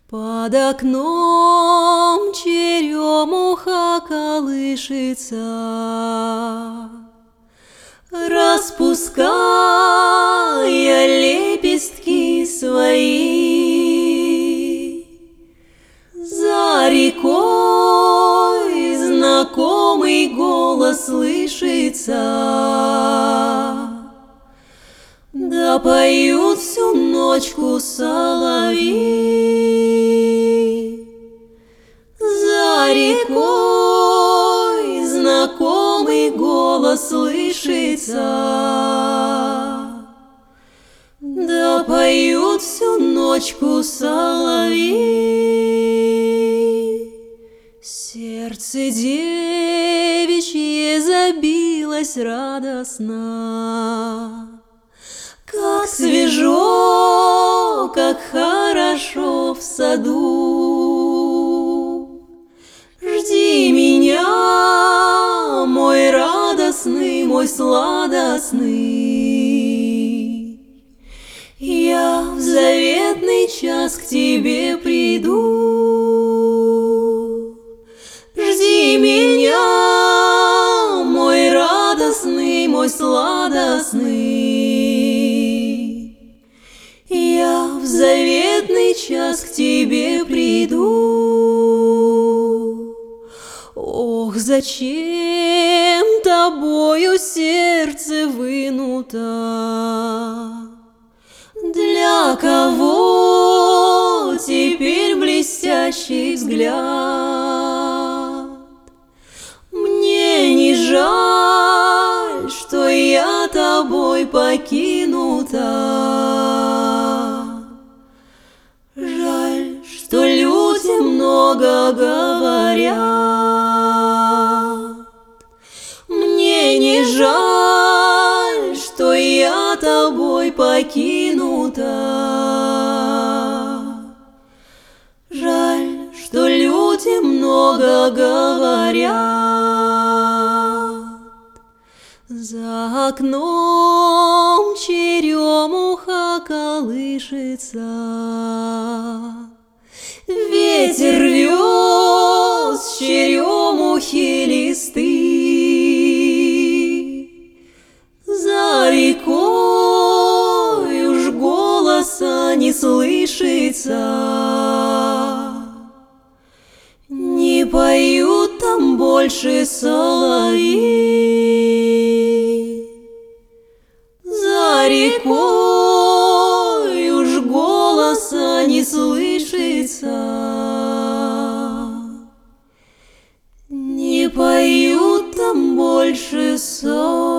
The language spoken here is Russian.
Под окном черемуха колышется, распуская лепестки свои. За рекой знакомый голос слышится, да поют всю ночку соловьи. За рекой знакомый голос слышится, да поют всю ночку соловьи. Сердце девичье забилось радостно, как свежо, как хорошо в саду. Жди меня, мой радостный, мой сладостный, я в заветный час к тебе приду. Жди меня, мой радостный, мой сладостный, я в заветный час к тебе приду. Ох, зачем тобою сердце вынуто? Для кого теперь блестящий взгляд? Мне не жаль, что я тобой покинута. Жаль, что люди много говорят. Мне не жаль, что я тобой покинута. Жаль, что люди много говорят. За окном черемуха колышется, ветер рвет с черемухи листы. За рекой уж голоса не слышится, не поют там больше соловьи. За рекой уж голоса не слышится, не поют там больше соловьи.